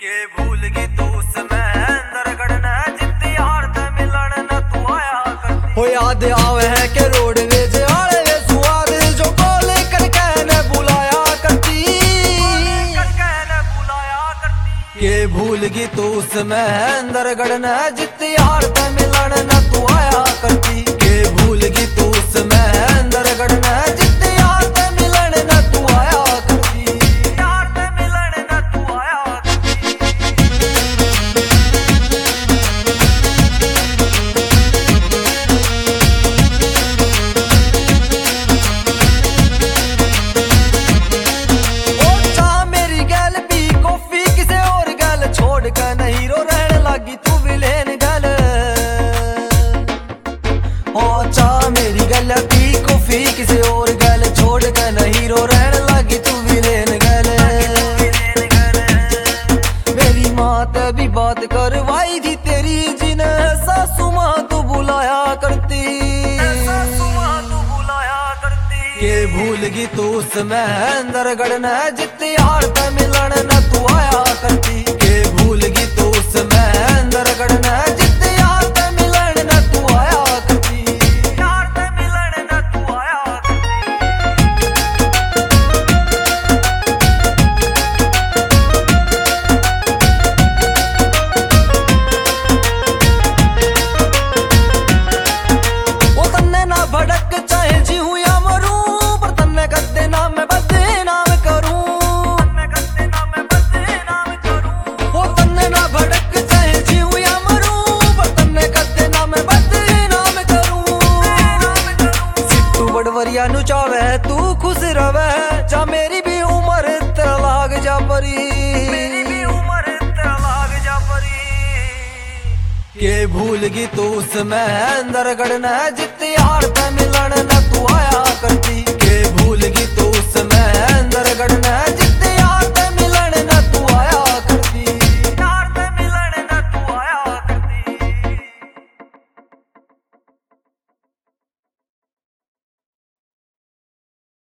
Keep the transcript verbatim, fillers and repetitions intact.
के भूल गई तू समंदर गड़ना जितनी हार ते मिलन न तू आया करती हो याद आवे है के रोडवेज वाले वे सुआद जो कॉल करके न बुलाया करती करके न बुलाया करती के भूल गई तू समंदर गड़ना जितनी हार ते मिलन न तू आया करती के भूल गई तू समंदर गड़ना जितनी हार ते मिलन न तू आया किसी और गल छोड़ के नहीं रो रहन लगी तू भी लेन गल मेरी माँ ते भी बात करवाई थी तेरी जिन्हें सासू माँ तू बुलाया करती सासू माँ तू बुलाया करती के भूल गई तू समंदर गड़ना जितनी हार ते मिलन न तू आया करती के भूल गई तू समंदर गड़ना जितनी हार ते मिलन न तू आया करती हार ते मिलन न तू आया भड़क चाहे जी हूँ या मरूं पर तन्ने कदे ना मैं बदनाम करूं तन्ने कदे ना मैं बदनाम करूं ओ तन्ने ना भड़क चाहे जी हूँ या मरूं पर तन्ने कदे ना मैं बदनाम करूं सिट्टू बड़वरिया नु चावे तू खुश रवे जा मेरी भी उम्र ते लाग जा परी मेरी भी उम्र ते लाग जा परी के भूल गई तू समंदर गड़ना जितनी हार ते मिलन न तू